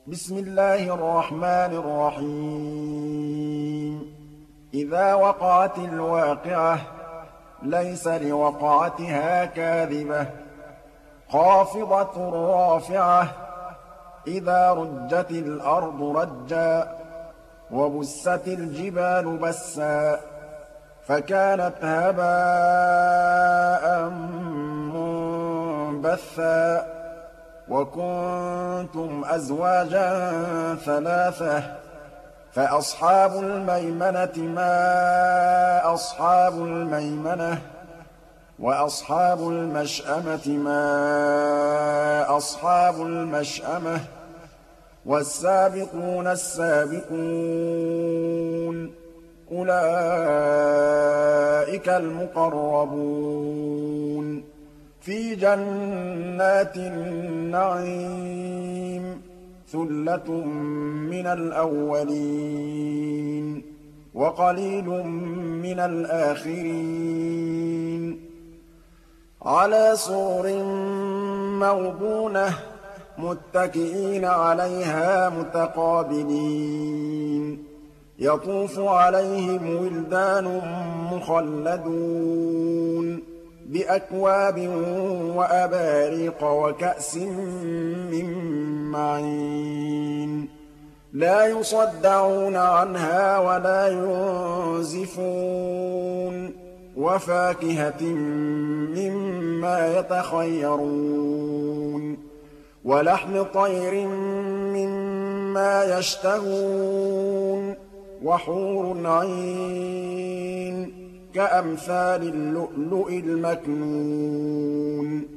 بسم الله الرحمن الرحيم إذا وقعت الواقعة ليس لوقعتها كاذبة خافضة رافعة إذا رجت الأرض رجا وبست الجبال بسا فكانت هباء منبثا وكنتم أزواجا ثلاثة فأصحاب الميمنة ما أصحاب الميمنة وأصحاب المشأمة ما أصحاب المشأمة والسابقون السابقون أولئك المقربون في جنات النعيم ثلة من الأولين وقليل من الآخرين على سرر موضونة متكئين عليها متقابلين يطوف عليهم ولدان مخلدون بأكواب وأباريق وكأس من معين لا يصدعون عنها ولا ينزفون وفاكهة مما يتخيرون ولحم طير مما يشتهون وحور عين كأمثال اللؤلؤ المكنون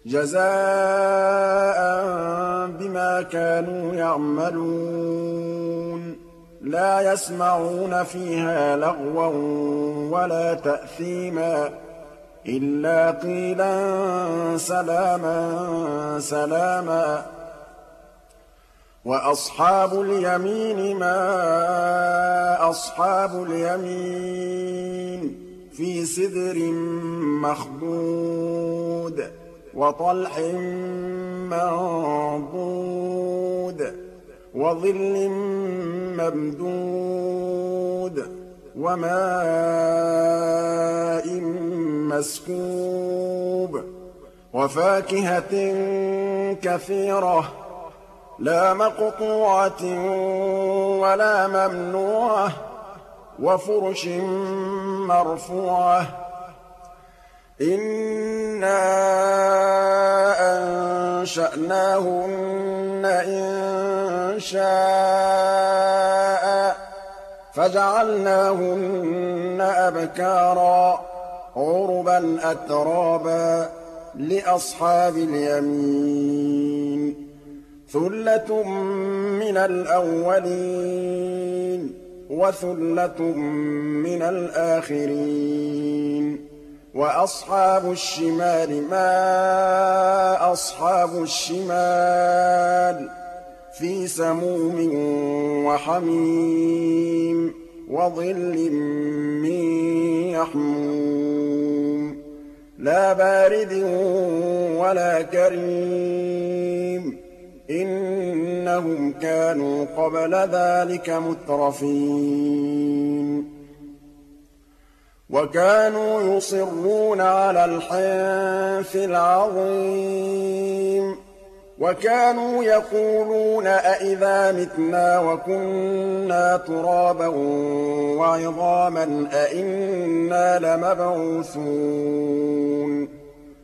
جزاء بما كانوا يعملون لا يسمعون فيها لغوا ولا تأثيما إلا قيلا سلاما سلاما وأصحاب اليمين ما أصحاب اليمين في سدر مخضود وطلح منضود وظل ممدود وماء مسكوب وفاكهة كثيرة لا مقطوعة ولا ممنوعة وفرش مرفوعة إنا أنشأناهن إنشاء فجعلناهن أبكارا عربا أترابا لأصحاب اليمين ثلة من الأولين وثلة من الآخرين وأصحاب الشمال ما أصحاب الشمال في سموم وحميم وظل من يحموم لا بارد ولا كريم إنهم كانوا قبل ذلك مترفين وكانوا يصرون على الحنث العظيم وكانوا يقولون أئذا متنا وكنا ترابا وعظاما أئنا لمبعوثون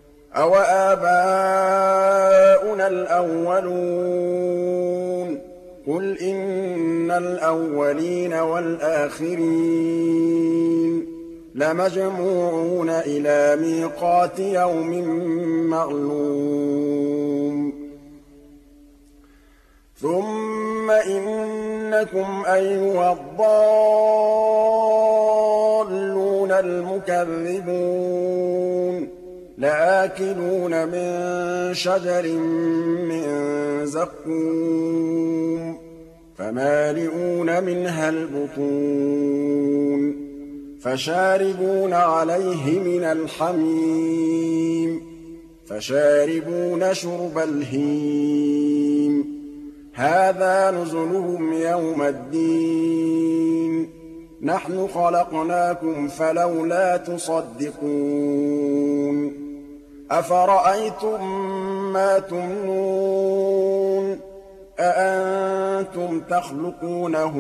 أوآباؤنا الأولون قل إن الأولين والآخرين لمجموعون إلى ميقات يوم معلوم ثم إنكم أيها الضالون المكذبون لآكلون من شجر من زقوم فمالئون منها البطون فشاربون عليه من الحميم فشاربون شرب الهيم هَٰذَا نُزُلُهُمْ يَوْمَ الدِّينِ نَحْنُ خَلَقْنَاكُمْ فَلَوْلَا تُصَدِّقُونَ أَفَرَأَيْتُم مَّا تُمْنُونَ أَأَنتُمْ تَخْلُقُونَهُ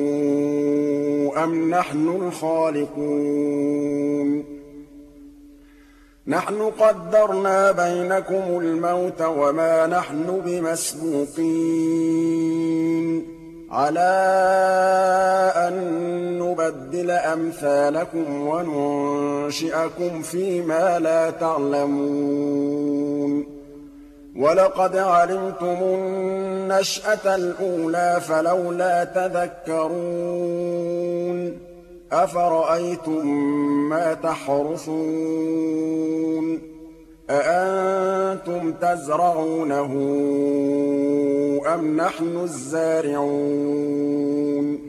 أَمْ نَحْنُ الْخَالِقُونَ نَحْنُ قَدَّرْنَا بَيْنَكُمُ الْمَوْتَ وَمَا نَحْنُ بِمَسْبُوقِينَ عَلَىٰ أَن نُّبَدِّلَ أَمْثَالَكُمْ وَنُنشِئَكُمْ فِي مَا لَا تَعْلَمُونَ وَلَقَدْ عَلِمْتُمُ النَّشْأَةَ الْأُولَىٰ فَلَوْلَا تَذَكَّرُونَ أَفَرَأَيْتُم مَّا تَحْرُثُونَ أَأَنتُمْ تَزْرَعُونَهُ أَمْ نَحْنُ الزَّارِعُونَ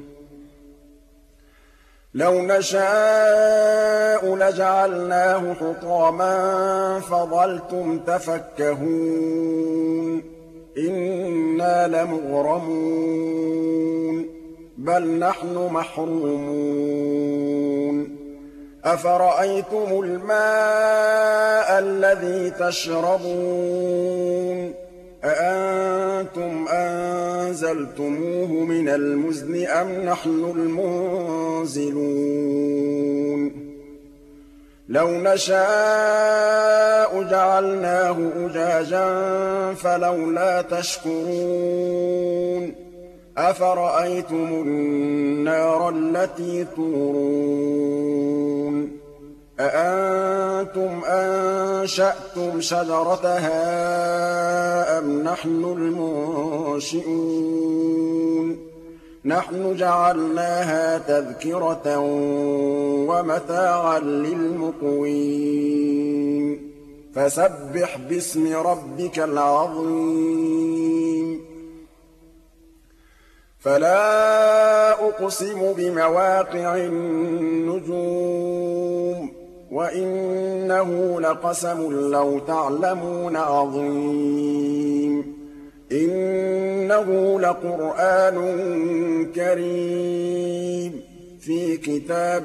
لَوْ نَشَاءُ لَجَعَلْنَاهُ حُطَامًا فَظَلْتُمْ تَفَكَّهُونَ إِنَّا لَمُغْرَمُونَ بَلْ نَحْنُ مَحْرُومُونَ أَفَرَأَيْتُمُ الْمَاءَ الَّذِي تَشْرَبُونَ أَأَنتُمْ أَنزَلْتُمُوهُ مِنَ الْمُزْنِ أَمْ نَحْنُ الْمُنزِلُونَ لَوْ نَشَاءُ جَعَلْنَاهُ أُجَاجًا فَلَوْلَا تَشْكُرُونَ أَفَرَأَيْتُمُ النَّارَ الَّتِي تُورُونَ أَأَنتُمْ أَنشَأْتُمْ شَجَرَتَهَا أَمْ نَحْنُ الْمُنشِئُونَ نَحْنُ جَعَلْنَاهَا تَذْكِرَةً وَمَتَاعًا لِّلْمُقْوِينَ فَسَبِّحْ بِاسْمِ رَبِّكَ الْعَظِيمِ فَلَا أُقْسِمُ بِمَوَاقِعِ النُّجُومِ وَإِنَّهُ لَقَسَمٌ لَّوْ تَعْلَمُونَ عَظِيمٌ إِنَّهُ لَقُرْآنٌ كَرِيمٌ فِي كِتَابٍ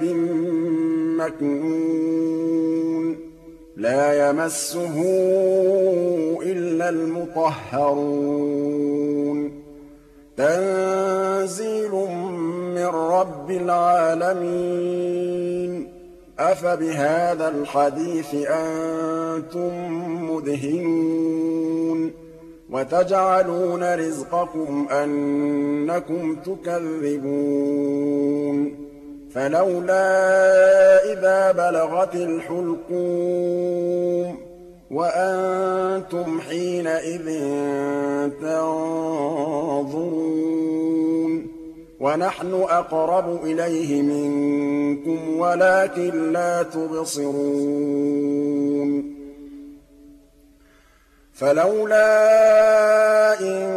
مَّكْنُونٍ لَّا يَمَسُّهُ إِلَّا الْمُطَهَّرُونَ تَنزِيلٌ مِّن رَّبِّ الْعَالَمِينَ أَفَبِهَٰذَا الْحَدِيثِ أَنتُم مُّدْهِنُونَ وَتَجْعَلُونَ رِزْقَكُمْ أَنَّكُمْ تُكَذِّبُونَ فَلَوْلَا إِذَا بَلَغَتِ الْحُلْقُومَ وَأَنتُمْ حِينَئِذٍ تَنظُرُونَ وَنَحْنُ أَقْرَبُ إِلَيْهِ مِنكُمْ وَلَٰكِن لَّا تُبْصِرُونَ فَلَوْلَا إِن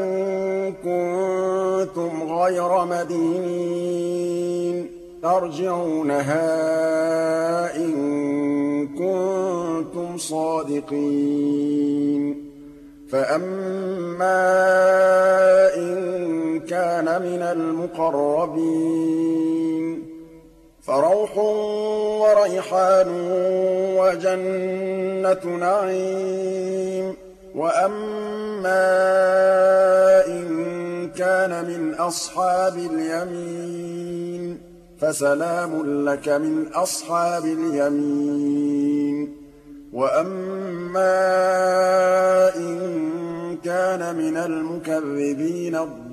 كُنتُمْ غَيْرَ مَدِينِينَ تَرْجِعُونَهَا إِن كُنتُمْ صَادِقِينَ فَأَمَّا إِن كَانَ مِنَ الْمُقَرَّبِينَ فَرَوْحٌ وَرَيْحَانٌ وَجَنَّةُ نَعِيمٍ وَأَمَّا إِن كَانَ مِنْ أَصْحَابِ الْيَمِينِ فَسَلَامٌ لَّكَ مِنْ أَصْحَابِ الْيَمِينِ وَأَمَّا إِن كَانَ مِنَ الْمُكَذِّبِينَ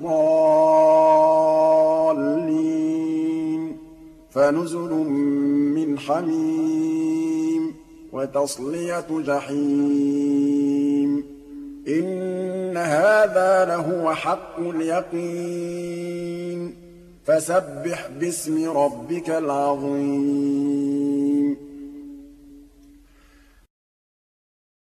الضَّالِّينَ فَنُزُلٌ مِّنْ حَمِيمٍ وَتَصْلِيَةُ جَحِيمٍ إِنَّ هَٰذَا لَهُوَ حَقُّ الْيَقِينِ فَسَبِّحْ بِاسْمِ رَبِّكَ الْعَظِيمِ